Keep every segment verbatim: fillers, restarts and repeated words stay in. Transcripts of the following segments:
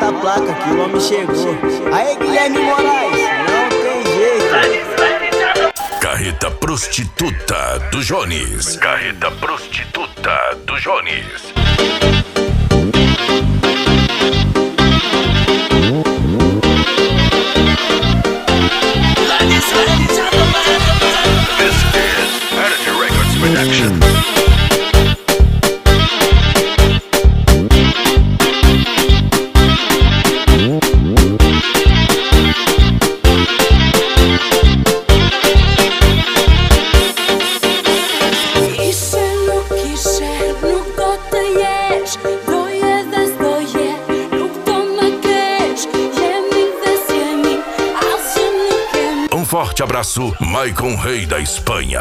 a placa que o homem chegou. Aê, Guilherme Moraes, não tem jeito. Carreta Prostituta do Jones. Carreta Prostituta do Jones. This is Energy Records Production. Um forte abraço, Maicon Rei da Espanha.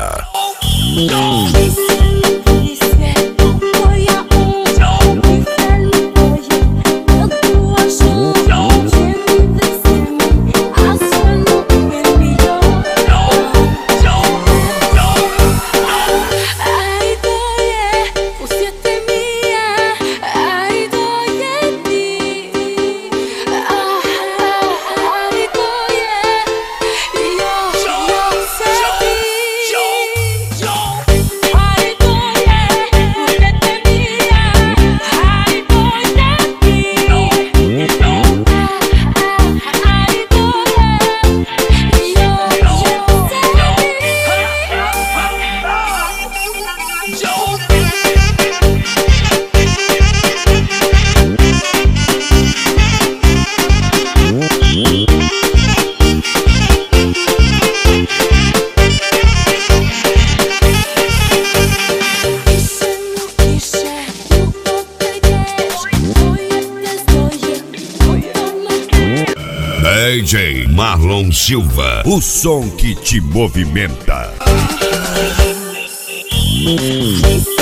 D J Marlon Silva, o som que te movimenta.